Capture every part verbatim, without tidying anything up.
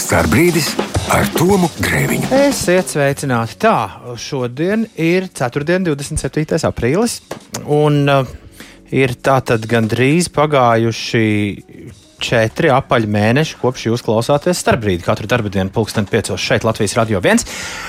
Starbrīdis ar Tomu Grēviņu. Esiet sveicināti. Tā, šodien ir ceturtdien, divdesmit septītais aprīlis, un uh, ir tātad gandrīz pagājuši četri apaļi mēneši, kopš jūs klausāties Starbrīdi katru darba dienu pulksten piecos šeit Latvijas Radio viens.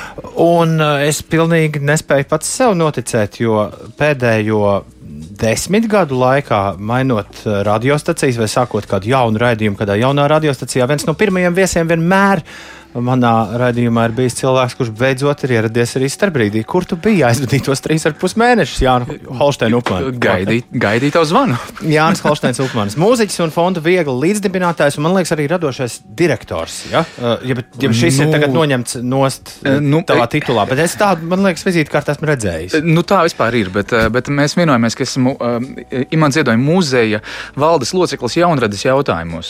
Un uh, es pilnīgi nespēju pats sev noticēt, jo pēdējo desmit gadu laikā, mainot radiostacijas vai sākot kādu jaunu raidījumu, kādā jaunā radiostacijā, viens no pirmajiem viesiem vienmēr manā raidījumā ir bijis cilvēks, kurš beidzot ir ieradies arī Starbrīdī. Kur tu biji aizvadītos trīs ar pus mēnešus, Jānis Holšteins-Upmanis? Gaidīt, gaidīt tavu zvanu. Jānis Holšteins-Upmanis, mūziķis un fonda Viegla līdzdibinātājs un, man liekas, arī radošais direktors. Ja, ja, ja šis nu, ir tagad noņemts nost nu, tavā titulā, bet es tādu, man liekas, vizītkārtā esmu redzējis. Nu tā vispār ir, bet, bet mēs vienojamies, ka esmu uh, Imants Ziedoņa muzeja valdes loceklis jaunradas jautājumos.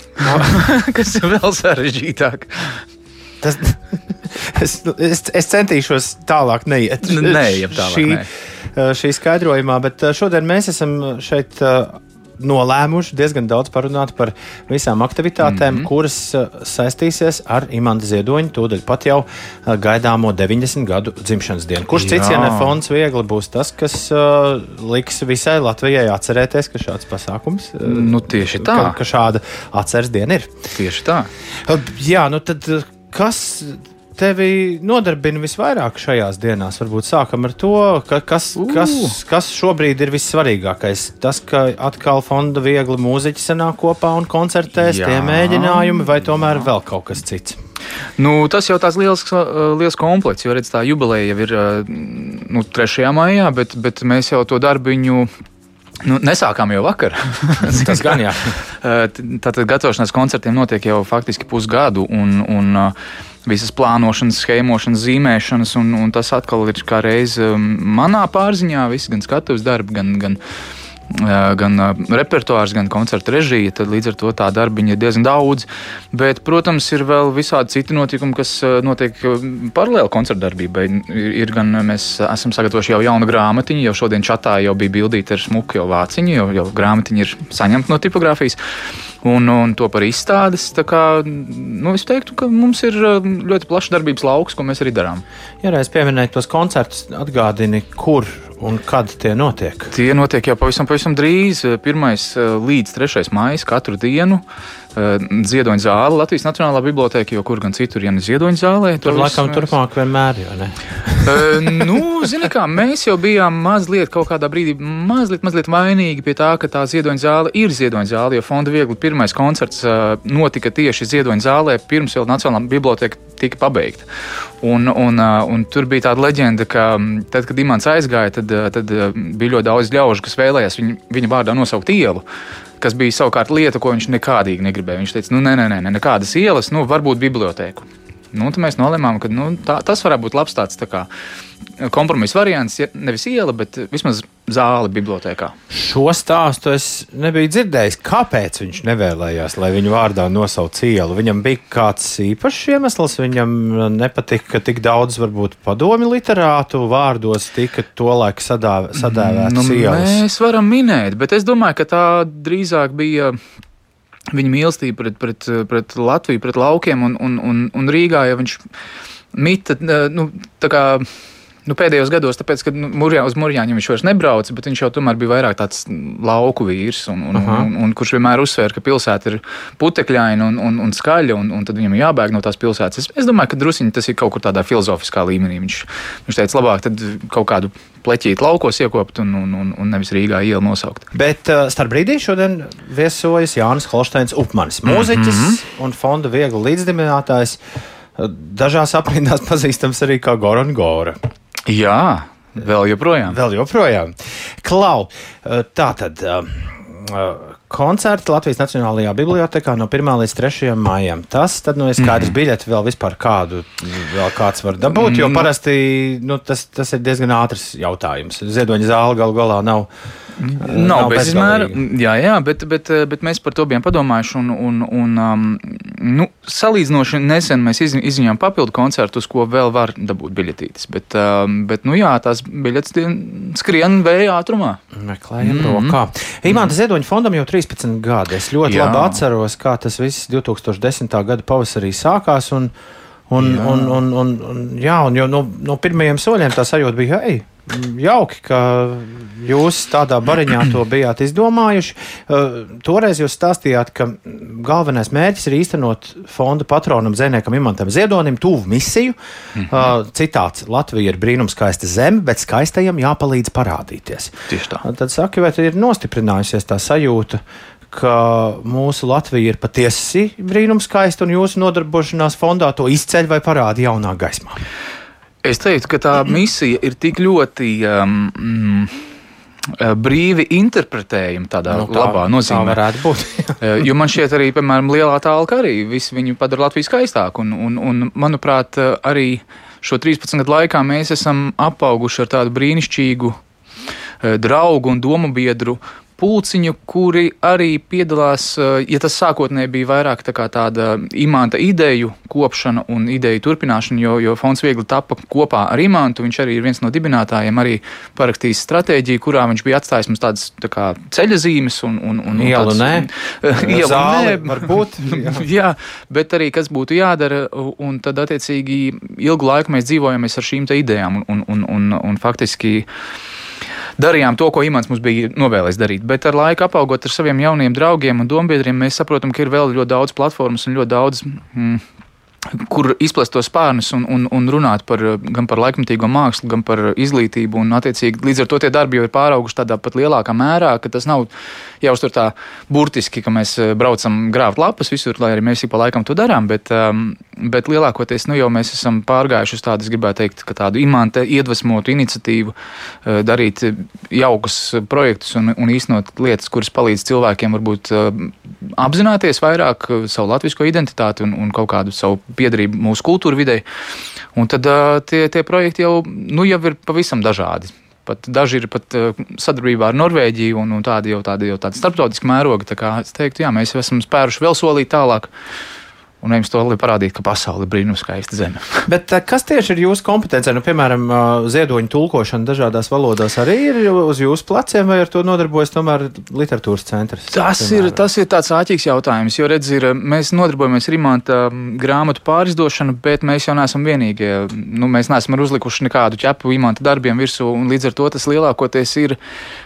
Kas ir vēl sarežģītāk. Tas, es, es, es centīšos tālāk neiet. Neiet tālāk, šī, ne. šī skaidrojumā, bet šodien mēs esam šeit nolēmuši diezgan daudz parunāt par visām aktivitātēm, mm-hmm. kuras saistīsies ar Imanta Ziedoņa tūdaļ pat jau gaidāmo deviņdesmit gadu dzimšanas dienu. Kurš cits, ja ne fonds Viegli, būs tas, kas uh, liks visai Latvijai atcerēties, ka šāds pasākums, uh, nu, tieši tā. Ka, ka šāda atceres diena ir. Tieši tā. Uh, jā, nu tad kas tevi nodarbina visvairāk šajās dienās? Varbūt sākam ar to, ka, kas, uh. kas, kas šobrīd ir vissvarīgākais. Tas, ka atkal fonda Viegli mūziķi sanāk kopā un koncertēs, jā, tie mēģinājumi, vai tomēr vēl kaut kas cits? Nu, tas jau tāds liels, liels komplekts, jo redz, tā jubileja jau ir nu, trešajā maijā, bet, bet mēs jau to darbiņu nu, nesākām jau vakar. Tas gan jā. Tātad gatavošanās koncertiem notiek jau faktiski pusgadu, un, un visas plānošanas, schēmošanas, zīmēšanas, un, un tas atkal ir kā reiz manā pārziņā, viss gan skatuves darbi, gan, gan, gan repertuārs, gan koncerta režija, tad līdz ar to tā darbiņa ir diezgan daudz, bet, protams, ir vēl visādi citi notikumi, kas notiek paralēli koncerta darbībai. Ir, ir gan, mēs esam sagatavojuši jau jaunu grāmatiņu, jau šodien čatā jau bija bildīta ar smuku jau vāciņu, jau, jau grāmatiņa ir saņemta no tipogrāfijas, un, un to par izstādes, tā kā, nu, es teiktu, ka mums ir ļoti plašs darbības lauks, ko mēs arī darām. Ja reiz pieminēt tos koncertus, atgādini, kur un kad tie notiek? Tie notiek jau pavisam, pavisam drīz, pirmais līdz trešais maijs katru dienu. Ziedoņa zāle, Latvijas Nacionālā bibliotēka, jo kur gan citur, ja ne Ziedoņa zālē. Tur laikam mēs... turpmāk vienmēr, jo ne? uh, nu, zini kā, mēs jau bijām mazliet kaut kādā brīdī mazliet, mazliet vainīgi pie tā, ka tā Ziedoņa zāle ir Ziedoņa zāle, jo fonda Viegli pirmais koncerts uh, notika tieši Ziedoņa zālē, pirms vēl Nacionālā bibliotēka tika pabeigta. Un, un, uh, un tur bija tāda leģenda, ka tad, kad Imants aizgāja, tad, tad uh, bija ļoti daudz ļaužu, kas vēlējās viņu, viņa vārdā nosaukt ielu, kas bija savukārt lieta, ko viņš nekādīgi negribēja. Viņš teica, nu, nē, nē, nē, nekādas ielas, nu, varbūt bibliotēku. Nu, tad mēs nolēmām, ka nu, tā, tas varētu būt labs tāds tā kā kompromisa variants, ja nevis iela, bet vismaz zāle bibliotēkā. Šo stāstu es nebiju dzirdējis. Kāpēc viņš nevēlējās, lai viņu vārdā nosauc ielu? Viņam bija kāds īpašs iemesls, viņam nepatika, ka tik daudz varbūt padomi literātu vārdos tika tolaik sadāv, sadēvētas nu, ielas. Mēs varam minēt, bet es domāju, ka tā drīzāk bija viņa mīlestība pret, pret, pret Latviju, pret laukiem, un, un, un, un Rīgā jau viņš mita, nu, tā kā, nu, pēdējos gados, tāpēc, ka nu, Murjā, uz Murjāņiem viņš vairs nebrauca, bet viņš jau tomēr bija vairāk tāds lauku vīrs, un, un, un, un, un kurš vienmēr uzsvēra, ka pilsēta ir putekļaina un, un, un skaļa, un, un tad viņam jābēg no tās pilsētas. Es, es domāju, ka drusiņi tas ir kaut kur tādā filozofiskā līmenī. Viņš, viņš teica, labāk tad kaut kādu pleķīt laukos iekopt un, un, un, un nevis Rīgā ielu nosaukt. Bet uh, Starbrīdī šodien viesojas Jānis Holšteins-Upmanis, mūziķis mm-hmm. un fonda Viegli līdzdibinātājs. Dažās aprindās pazīstams arī kā Goran Gora. Jā, vēl joprojām. Vēl joprojām. Klau, tā tad koncerti Latvijas Nacionālajā bibliotēkā no pirmā līdz trešajam maijam. Tas tad nu ir skaidrs mm. biļeti vēl vispār kādu, vēl kāds var dabūt, jo parasti nu, tas, tas ir diezgan ātrs jautājums. Ziedoņa zāle galu galā nav Nav, nav bezizmēra. Jā, jā, bet, bet, bet mēs par to bijām padomājuši. Un, un, un, um, nu, salīdzinoši nesen mēs iz, izņēmām papildu koncertu, uz ko vēl var dabūt biļetītes. Bet, um, bet nu jā, tās biļetes skrien vēja ātrumā. Meklējam mm-hmm. rokā. Imanta Ziedoņa fondam jau trīspadsmit gadi. Es ļoti jā. labi atceros, kā tas viss divi tūkstoši desmitā gada pavasarī sākās. Un, un, jā. un, un, un, un, jā, un jau no, no pirmajiem soļiem tā sajūta bija, hei, jauki, ka jūs tādā bariņā to bijāt izdomājuši. Uh, toreiz jūs stāstījāt, ka galvenais mērķis ir īstenot fonda patronam dzejniekam Imantam Ziedonim tuvu misiju. Uh, citāts: Latvija ir brīnumskaista zeme, bet skaistajam jāpalīdz parādīties. Tieši tā. Uh, tad saki, vai ir nostiprinājusies tā sajūta, ka mūsu Latvija ir patiesi brīnumskaista un jūsu nodarbošanās fondā to izceļ vai parāda jaunā gaismā? Es teiktu, ka tā misija ir tik ļoti um, mm, brīvi interpretējama tādā nu, tā, labā nozīmē. Tā varētu būt. Jo man šķiet arī, piemēram, Lielā Talka arī visi viņu padara Latviju skaistāku. Un, un, un, manuprāt, arī šo trīspadsmit gadu laikā mēs esam apauguši ar tādu brīnišķīgu draugu un domu biedru pulciņu, kuri arī piedalās, ja tas sākotnēji bija vairāk tā kā tāda Imanta ideju kopšana un ideju turpināšana, jo, jo fonds viegli tapa kopā ar Imantu, viņš arī ir viens no dibinātājiem, arī parakstījis stratēģiju, kurā viņš bija atstājis mums tādas tā kā ceļazīmes un, un, un ielu nē, ielu zāli nē, varbūt. Jā. jā, bet arī kas būtu jādara, un tad attiecīgi ilgu laiku mēs dzīvojamies ar šīm te idejām un, un, un, un, un faktiski darījām to, ko Imants mums bija novēlējis darīt, bet ar laiku apaugot ar saviem jauniem draugiem un dombiedriem, mēs saprotam, ka ir vēl ļoti daudz platformas un ļoti daudz, mm, kur izplest tos spārnus un, un, un runāt par, gan par laikmatīgo mākslu, gan par izglītību, un attiecīgi līdz ar to tie darbi jau ir pārauguši tādā pat lielākā mērā, ka tas nav jāuztur tā burtiski, ka mēs braucam grāvt lapas visur, lai arī mēs ik pa laikam to darām, bet, bet lielākoties nu jau mēs esam pārgājuši uz tādu, es gribētu teikt, ka tādu Imanta iedvesmotu iniciatīvu darīt jaukus projektus un, un īstenot lietas, kuras palīdz cilvēkiem varbūt apzināties vairāk savu latvisko identitāti un, un kaut kādu savu piedarību mūsu kultūra videi. Un tad tie, tie projekti jau, nu, jau ir pavisam dažādi. Pat daži ir pat sadarbībā ar Norvēģiju un, un tādi jau tādi, jau tādi starptautiski mērogi. Tā kā es teiktu, jā, mēs jau esam spēruši vēl solīt tālāk. Un jums to lai parādīt, ka pasaule ir brīnumskaista zeme. Bet kas tieši ir jūsu kompetencija? Nu, piemēram, ziedoņu tulkošana dažādās valodās arī ir uz jūsu pleciem, vai ar to nodarbojas tomēr literatūras centrs? Tas ir, tas ir tāds āķīgs jautājums, jo redz, ir, mēs nodarbojamies ar Imanta grāmatu pārizdošanu, bet mēs jau neesam vienīgie. Nu, mēs neesam uzlikuši nekādu ķepu Imanta darbiem virsū, un līdz ar to tas lielākoties ir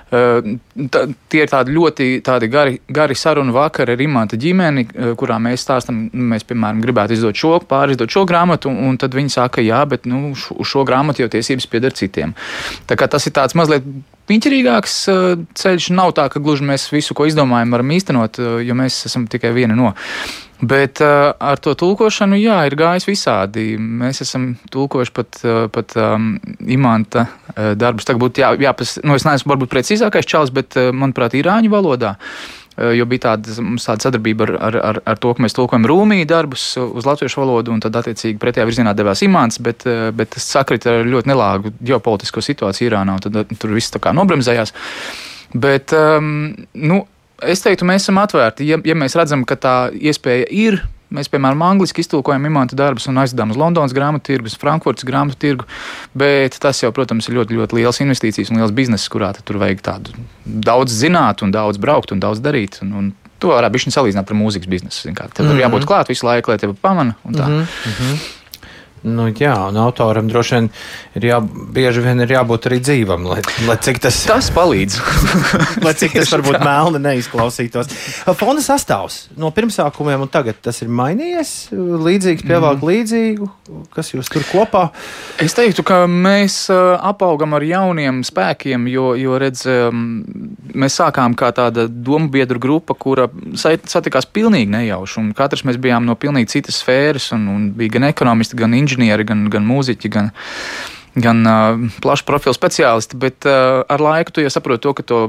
Tā, tie ir tādi ļoti tādi gari, gari sarunu vakari ar Imanta ģimeni, kurā mēs stāstam, mēs, piemēram, gribētu izdot šo, pārizdot šo grāmatu, un, un tad viņi saka, jā, bet nu, uz šo, šo grāmatu jau tiesības pieder citiem. Tā kā tas ir tāds mazliet piņķirīgāks ceļš, nav tā, ka gluži mēs visu, ko izdomājam, varam īstenot, jo mēs esam tikai viena no. Bet uh, ar to tulkošanu, jā, ir gājis visādi. Mēs esam tulkojuši pat, uh, pat um, Imanta uh, darbus. Tagad būtu jā, jāpas, nu es neesmu varbūt precīzākais čals, bet, uh, manuprāt, irāņu valodā. Uh, jo bija tāda, tāda sadarbība ar, ar, ar, ar to, ka mēs tulkojam Rūmī darbus uz latviešu valodu, un tad attiecīgi pretējā virzienā devās Imants, bet, uh, bet tas sakrita ar ļoti nelāgu ģeopolitisko situāciju Irānā, un tad uh, tur viss tā kā nobremzējās. Bet, um, nu, es teiktu, mēs esam atvērti. Ja, ja mēs redzam, ka tā iespēja ir, mēs, piemēram, angliski iztulkojam Imanta darbus un aizdodam uz Londonas grāmatu tirgu, uz Frankfurtas grāmatu tirgu, bet tas jau, protams, ir ļoti, ļoti liels investīcijas un liels bizness, kurā tur vajag tādu daudz zināt un daudz braukt un daudz darīt. Un, un to varētu bišķiņ salīdzināt par mūzikas biznesu. Tev tur mm-hmm. jābūt klāt visu laiku, lai tevi pamana un tā. Mm-hmm. Nu, jā, un autoram droši vien ir jā, bieži vien ir jābūt arī dzīvam, lai, lai cik tas... Tas palīdz. lai cik tas varbūt melni neizklausītos. Fonda sastāvs no pirmsākumiem un tagad tas ir mainījies? Līdzīgs pievelk mm. līdzīgu? Kas jūs tur kopā? Es teiktu, ka mēs apaugam ar jauniem spēkiem, jo, jo redz, mēs sākām kā tāda domu biedru grupa, kura satikās pilnīgi nejauši, un katrs mēs bijām no pilnīgi citas sfēras, un, un bija gan ekonomisti, gan inženieri, gan, gan mūziķi, gan, gan uh, plašu profilu speciālisti, bet uh, ar laiku tu jau saproti to, ka to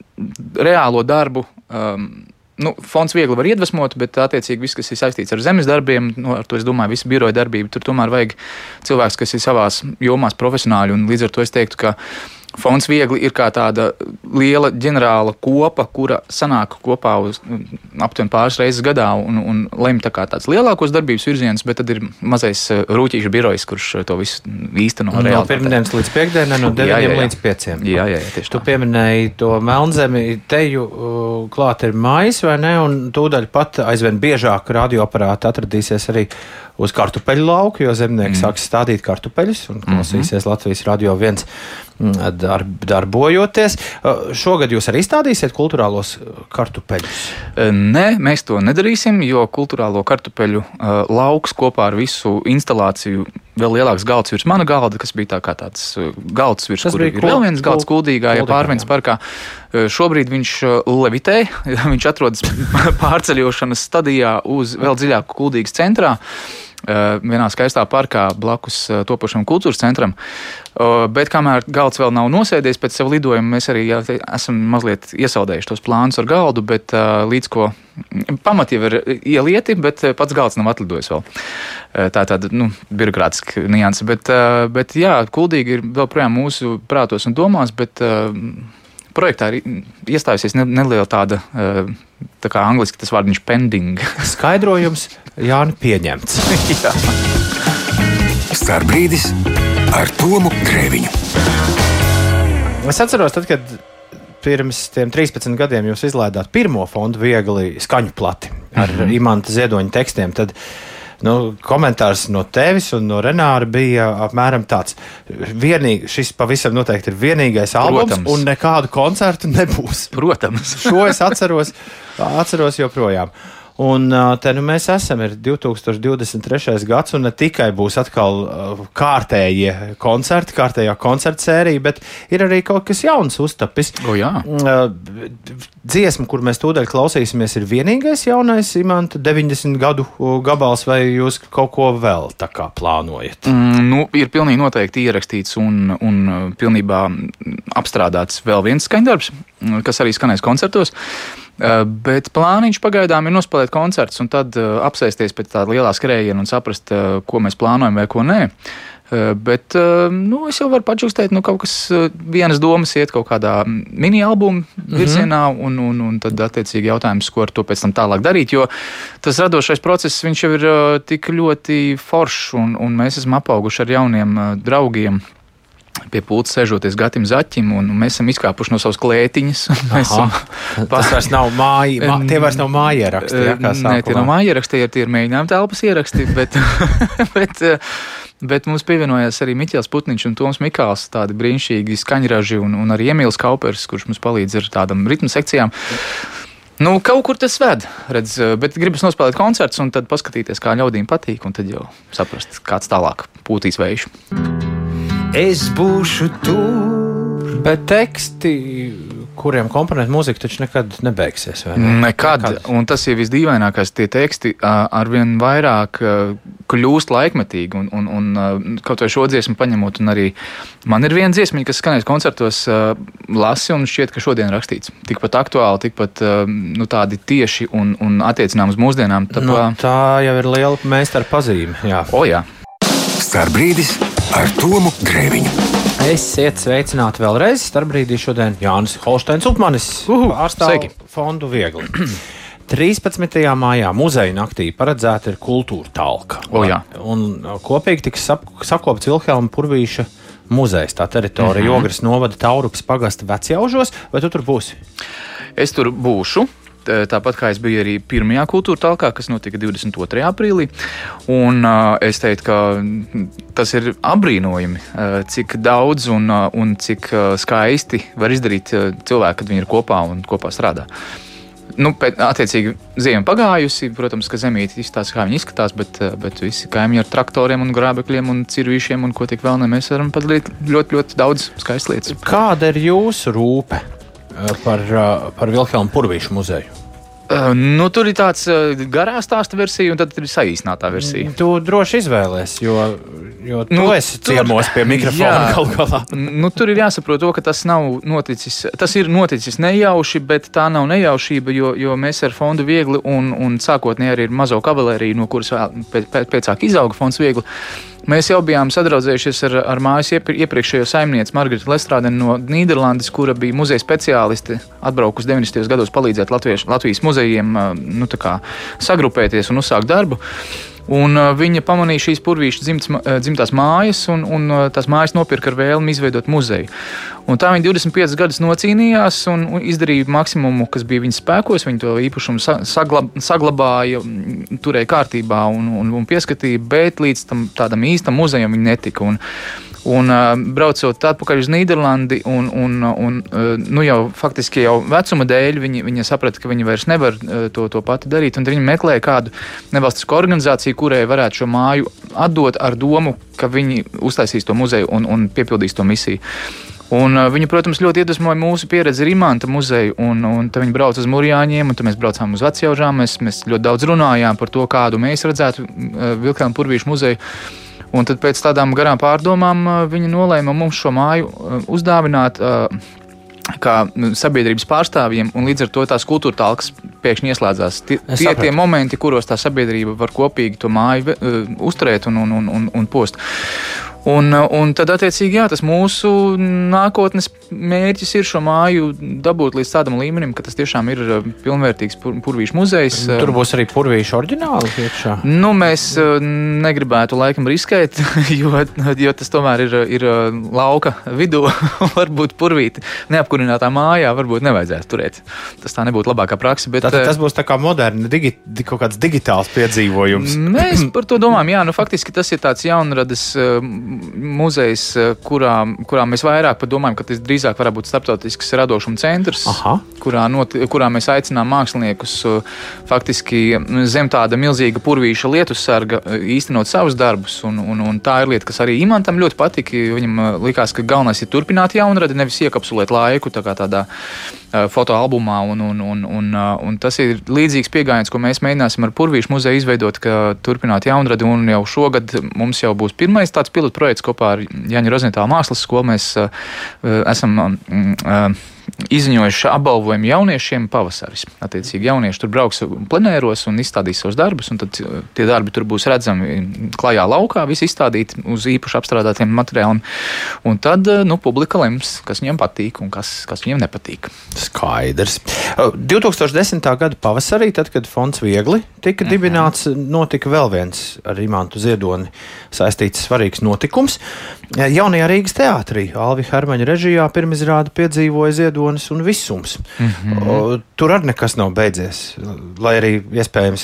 reālo darbu um, nu, fonds viegli var iedvesmot, bet attiecīgi viss, kas ir saistīts ar zemes darbiem, nu, ar to es domāju, visu biroja darbību, tur tomēr vajag cilvēks, kas ir savās jomās profesionāļi, un līdz ar to es teiktu, ka Fonds Viegli ir kā tāda liela ģenerāla kopa, kura sanāk kopā uz aptuveni pāris reizes gadā un, un lemj tā kā tāds lielākos darbības virzienus, bet tad ir mazais rūķīšu birojs, kurš to visu īsteno no reāli. No pirmdienas līdz piekdienai, no deviņiem līdz pieciem. Jā, jā, jā, tieši tu tā. pieminēji to Melnzemi, teju uh, klāt ir mājas, vai ne? Un tūdaļ pat aizvien biežāk radioaparāti atradīsies arī uz kartupeļu lauku, jo zemnieki mm. sāks stādīt kartupeļus un klausīsies mm-hmm. Latvijas radio viens darb, darbojoties. Šogad jūs arī stādīsiet kultūrālos kartupeļus? Nē, mēs to nedarīsim, jo kultūrālo kartupeļu uh, lauks kopā ar visu instalāciju vēl lielāks galds virs mana galda, kas bija tā kā tāds galds virs, kur ir vēl viens galds Kuldīgā, ja Pārveņas parkā. Šobrīd viņš levitē, viņš atrodas pārceļošanas stadijā uz vēl dziļāku Kuldīgas centrā, vienā skaistā parkā blakus topošam kultūras centram. Bet kamēr galds vēl nav nosēdies pēc savu lidojumu, mēs arī jā, esam mazliet iesaldējuši tos plānus ar galdu, bet līdz ko pamati jau ir ielieti, bet pats galds nav atlidojis vēl. Tā ir tāda, nu, birokrātiska nianse, bet, bet jā, Kuldīga ir vēl projām mūsu prātos un domās, bet projektā ir iestājusies neliela tāda, tā kā angliski tas vārdiņš pending. Skaidrojums Jāni pieņemts. Jā. Starbrīdis ar Tomu Grēviņu. Es atceros, tad, kad pirms tiem trīspadsmit gadiem jūs izlaidāt pirmo Fondu Viegli skaņu plati ar mm-hmm. Imanta Ziedoņa tekstiem, tad nu, komentārs no tevis un no Renāra bija apmēram tāds. Vienīgi, šis pavisam noteikti ir vienīgais albums, Protams. Un nekādu koncertu nebūs. Protams. Šo es atceros, atceros joprojām. Un te nu mēs esam, ir divi tūkstoši divdesmit trešais gads, un ne tikai būs atkal kārtējie koncerti, kārtējā koncerta sērija, bet ir arī kaut kas jauns uztapis. O, jā. Dziesma, kur mēs tūdaļ klausīsimies, ir vienīgais jaunais Imanta deviņdesmit gadu gabals, vai jūs kaut ko vēl tā kā plānojat? Mm, nu, ir pilnīgi noteikti ierakstīts un, un pilnībā apstrādāts vēl viens skaņdarbs, kas arī skanēs koncertos. Bet plāniņš pagaidām ir nospēlēt koncerts un tad apsēsties pēc tāda lielā skrējiena un saprast, ko mēs plānojam vai ko nē. Bet nu, es jau varu pačukstēt, nu, kaut kas vienas domas iet kaut kādā mini-albuma virzienā mm-hmm. un, un, un tad attiecīgi jautājums, ko ar to pēc tam tālāk darīt, jo tas radošais process, viņš jau ir tik ļoti foršs un, un mēs esam apauguši ar jauniem draugiem. Pie pults sēžoties Gatim Zaķim, un mēs esam izkāpuši no savas klētiņas. Esam... Tas vairs nav māja, mā, tie vairs nav mājieraksti, ja, kā sākumā. Nē, tie nav mājieraksti, tie ir mēģinājumi telpas ieraksti, bet, bet, bet mums pievienojās arī Miķels Putniņš un Toms Mikāls, tādi brīnišķīgi skaņraži, un, un arī Emīls Kaupers, kurš mums palīdz ar tādam ritmu sekcijām. Nu, kaut kur tas ved, redz, bet gribas nospēlēt koncerts un tad paskatīties, kā ļaudīm patīk, un tad jau saprast, kāds tālāk pūtīs vējš. Es būšu tur. Bet teksti, kuriem komponēt mūzika, taču nekad nebeigsies, vai ne? Nekad, nekad. Un tas ir visdīvainākais, tie teksti arvien vairāk kļūst laikmetīgi, un, un, un kaut vai šo dziesmu paņemot, un arī man ir viena dziesmiņa, kas skanēs koncertos, lasi, un šķiet, ka šodien rakstīts. Tikpat aktuāli, tikpat nu, tādi tieši un, un attiecinām uz mūsdienām. Tā, no, tā jau ir liela meistara pazīme, jā. O, jā. Starbrīdis ar Tomu Grēviņu. Esiet sveicināti vēlreiz. Starbrīdī šodien Jānis Holšteins Upmanis pārstāv Fondu Viegli. trīspadsmitajā maijā muzeja naktī paredzēta ir kultūra talka. O, jā. Un kopīgi tiks sakopts Vilhelma Purvīša muzejs. Tā teritorija mm-hmm. Jogras novada Taurupas pagasta Vecjaužos. Vai tu tur būsi? Es tur būšu. Tāpat kā es biju arī pirmajā kultūra talkā, kas notika divdesmit otrajā aprīlī. Un uh, es teiktu, ka tas ir apbrīnojami, uh, cik daudz un, uh, un cik uh, skaisti var izdarīt uh, cilvēki, kad viņi ir kopā un kopā strādā. Nu, pēc, attiecīgi, ziema pagājusi, protams, ka zemīti izstāsta, kā viņi izskatās, bet, uh, bet visi kaimiņi ar traktoriem un grābekļiem un cirvīšiem un ko tik vēl ne, mēs varam padarīt ļoti, ļoti daudz skaistas lietas. Kāda ir jūsu rūpe par, par Vilhelma Purvīša muzeju? Uh, nu, tur ir tāds uh, garā stāsta versija, un tad ir saīsinātā versija. Tu droši izvēlies, jo, jo tu nu, esi ciemos pie mikrofona kaut galā. Nu, tur ir jāsaprot to, ka tas nav noticis, tas ir noticis nejauši, bet tā nav nejaušība, jo, jo mēs ar Fondu Viegli un, un sākotnēji arī ar mazo kavalēriju, no kuras vēl pēc, pēcāk izauga Fonds Viegli, mēs jau bijām sadraudzējušies ar, ar mājas iepriekšējo saimnieci Margaritu Lestrādeni no Nīderlandes, kura bija muzeja speciālisti, atbraukus deviņdesmitajos gados palīdzēt Latvijas, Latvijas muzejiem nu, tā kā, sagrupēties un uzsākt darbu. Un uh, viņa pamanīja šīs purvīšu dzimts, dzimtās mājas, un, un uh, tās mājas nopirka ar vēlmi izveidot muzeju. Un tā viņa divdesmit piecus gadus nocīnījās un, un izdarīja maksimumu, kas bija viņas spēkos. Viņa to īpašumu saglab, saglabāja, turēja kārtībā un, un, un pieskatīja, bet līdz tam tādam īstam muzejam viņa netika. Un, Un uh, braucot atpakaļ uz Nīderlandi, un, un, un uh, nu jau faktiski jau vecuma dēļ viņa, viņa saprata, ka viņa vairs nevar uh, to, to pati darīt. Un viņa meklēja kādu nevalstisku organizāciju, kurai varētu šo māju atdot ar domu, ka viņi uztaisīs to muzeju un, un piepildīs to misiju. Un uh, viņa, protams, ļoti iedvesmoja mūsu pieredzi ar Imanta muzeju, un, un tad viņi brauca uz Mūrjāņiem, un tad mēs braucām uz Vecjaužām. Mēs, mēs ļoti daudz runājām par to, kādu mēs redzētu uh, Vilkānu purvīšu muzeju. Un tad pēc tādām garām pārdomām viņa nolēma mums šo māju uzdāvināt kā sabiedrības pārstāvjiem, un līdz ar to tās kultūra talkas pēkšņi ieslēdzās. Tie, tie tie momenti, kuros tā sabiedrība var kopīgi to māju uh, uzturēt un, un, un, un post. Un, un tad, attiecīgi, jā, tas mūsu nākotnes mērķis ir šo māju dabūt līdz tādam līmenim, ka tas tiešām ir pilnvērtīgs pur, purvīšu muzejs. Tur būs arī purvīšu oriģināli iekšā? Nu, mēs negribētu laikam riskēt, jo, jo tas tomēr ir, ir lauka vidū. Varbūt purvīti neapkurinātā mājā varbūt nevajadzētu turēt. Tas tā nebūtu labākā praksa. Bet, Tātad tas būs tā kā moderni, digi, kaut kāds digitāls piedzīvojums. Mēs par to domājam, jā, nu faktiski tas ir tāds jaunradas muzejs, kurā, kurā mēs vairāk padomājam, ka tas drīzāk varētu būt starptautisks radošuma centrs, kurā, not, kurā mēs aicinām māksliniekus faktiski zem tāda milzīga purvīša lietussarga īstenot savus darbus, un, un, un tā ir lieta, kas arī Imantam ļoti patika. Viņam likās, ka galvenais ir turpināt jaunradi, nevis iekapsulēt laiku tā kā tādā fotoalbumā, un, un, un, un, un tas ir līdzīgs pieejams, ko mēs mēģināsim ar Purvīšu muzeju izveidot, ka turpināt jaunradi, un jau šogad mums jau būs pirmais tāds pilotu projekts kopā ar Jaņa Rozentāla mākslas skolu. Mēs uh, esam uh, izziņojuši apbalvojumu jauniešiem pavasaris. Attiecīgi jaunieši tur brauks plenēros un izstādīs savus darbus, un tad tie darbi tur būs redzami klajā laukā, visi izstādīti uz īpaši apstrādātiem materiāliem. Un tad, nu, publika lems, kas viņiem patīk un kas, kas viņiem nepatīk. Skaidrs. divtūkstoš desmitā gada pavasarī, tad, kad fonds Viegli tika mm-hmm. dibināts, notika vēl viens ar Imantu Ziedoni saistīts svarīgs notikums. Jaunajā Rīgas teātrī Alvi Hermaņa režijā pirmizrāde piedzīvoja Ziedonis un Visums. Mm-hmm. O, tur arī nekas nav beidzies, lai arī iespējams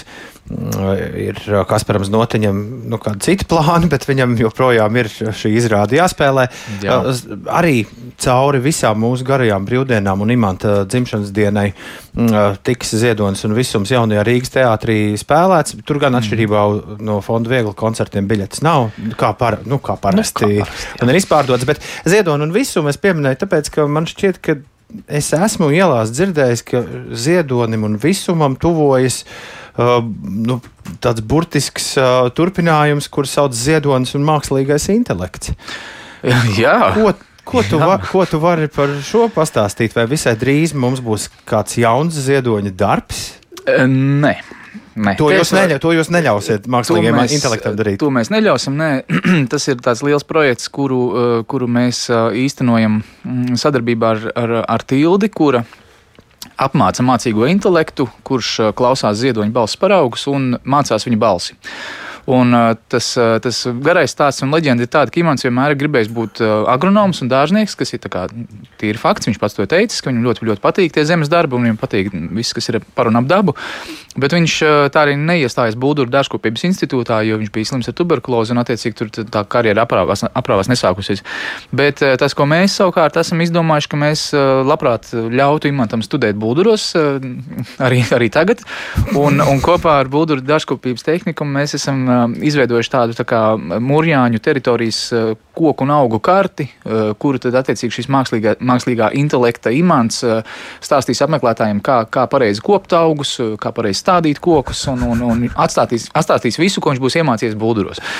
ir Kasparam Znotiņam nu, kādi citi plāni, bet viņam joprojām ir šī izrāde jāspēlē. Jā. Arī cauri visām mūsu garajām brīvdienām un Imanta dzimšanas dienai tiks Ziedonis un Visums jaunajā Rīgas teātrī spēlēts. Tur gan atšķirībā no fonda Viegli koncertiem biļetes nav, kā, par, nu, kā parasti nu, kā parasti, un ir izpārdots, bet Ziedoni un Visumu es pieminēju tāpēc, ka man šķiet, ka es esmu ielās dzirdējis, ka Ziedonim un Visumam tuvojas Uh, nu, tāds burtisks uh, turpinājums, kur sauc Ziedonis un mākslīgais intelekts. Jā. Ko, ko, tu va, ko tu vari par šo pastāstīt? Vai visai drīz mums būs kāds jauns Ziedoņa darbs? Nē. Nē. To, jūs neļa, to jūs neļausiet mākslīgajam intelektam darīt? To mēs neļausim, nē. Tas ir tāds liels projekts, kuru, kuru mēs īstenojam sadarbībā ar, ar, ar Tildi, kura apmāca mācīgo intelektu, kurš klausās Ziedoņa balss paraugus un mācās viņa balsi. Un tas, tas garais stāsts un leģenda ir tāda, ka Imants vienmēr ir gribējis būt agronoms un dārznieks, kas ir tā kā tīri fakts. Viņš pats to teicis, ka viņam ļoti, ļoti patīk tie zemes darbi un viņam patīk viss, kas ir par un ap dabu. Bet viņš tā arī neiestājas Bulduru dārzkopības institūtā, jo viņš bija slims ar tuberkulozi un attiecīgi tur tā karjera aprāvās, aprāvās nesākusies. Bet tas, ko mēs savukārt esam izdomājuši, ka mēs labprāt ļautu Imantam studēt Bulduros arī, arī tagad. Un, un kopā ar Bulduru dārzkopības tehnikumu mēs esam izveidojuši tādu tā kā Mūrjāņu teritorijas koku un augu karti, kuru tad attiecīgi šis mākslīgā, mākslīgā intelekta Imants stāstīs apmeklētājiem, kā, kā pareizi kopt augus, kā pareizi stādīt kokus un, un, un atstādīs, atstādīs visu, ko viņš būs iemācījies Bulduros.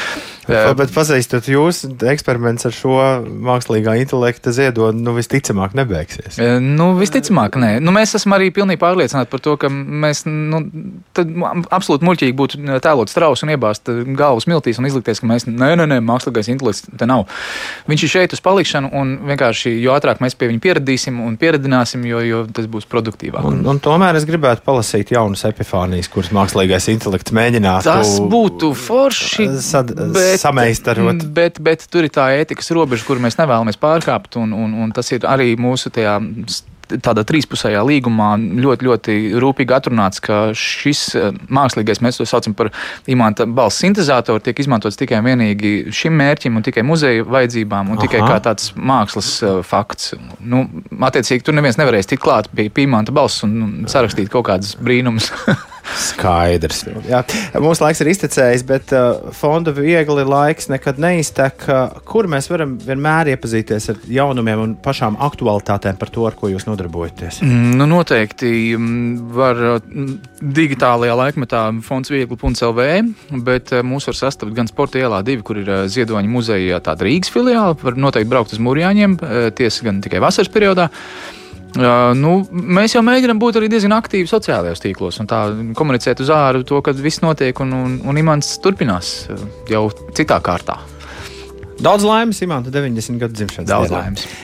Uh, bet pazīstot jūs, eksperiments ar šo mākslīgā intelekta ziedodu, nu, visticamāk nebeigsies. Uh, nu, visticamāk, nē. Nu, mēs esam arī pilnīgi pārliecināti par to, ka mēs, nu, tad absolūti muļķīgi būtu tēlot strausu un iebāzt galvas miltīs un izlikties, ka mēs, nē, nē, nē, mākslīgais intelekts te nav. Viņš ir šeit uz palikšanu un vienkārši, jo ātrāk mēs pie viņa pieradīsim un pieradināsim, jo, jo tas būs produktīvāk. Un, un tomēr es gribētu palasīt jaunas epifānijas, kuras mākslīgais intelekts mēģinātu. Tas būtu forši. Sad, bet, sameistarot. Bet, bet tur ir tā ētikas robeža, kuru mēs nevēlamies pārkāpt, un, un, un tas ir arī mūsu tajā tādā trīspusējā līgumā ļoti, ļoti rūpīgi atrunāts, ka šis mākslīgais, mēs to saucam par imanta balss sintezātoru, tiek izmantots tikai un vienīgi šim mērķim un tikai muzeja vajadzībām un Aha. tikai kā tāds mākslas uh, fakts. Nu, attiecīgi, tur neviens nevarēs tikt klāt pie, pie imanta balss un, un sarakstīt kaut kādas brīnumus. Skaidrs. Jā. Mūsu laiks ir iztecējis, bet uh, fonda viegli laiks nekad neiztek. Uh, kur mēs varam vienmēr iepazīties ar jaunumiem un pašām aktualitātēm par to, ar ko jūs nodarbojaties? Mm, nu, noteikti var digitālajā laikmetā fonds viegli punkt el vē, bet mūs var sastapt gan Sporta ielā divi, kur ir Ziedoņa muzeja tāda Rīgas filiāla, var noteikti braukt uz Mūrjāņiem, tiesa gan tikai vasaras periodā. Uh, nu, mēs jau mēģinām būt arī diezgan aktīvi sociālajos tīklos un tā komunicēt uz āru to, ka viss notiek un, un, un imants turpinās uh, jau citā kārtā. Daudz laimes imanta deviņdesmit gadu dzimšanas dienā. Daudz laimes.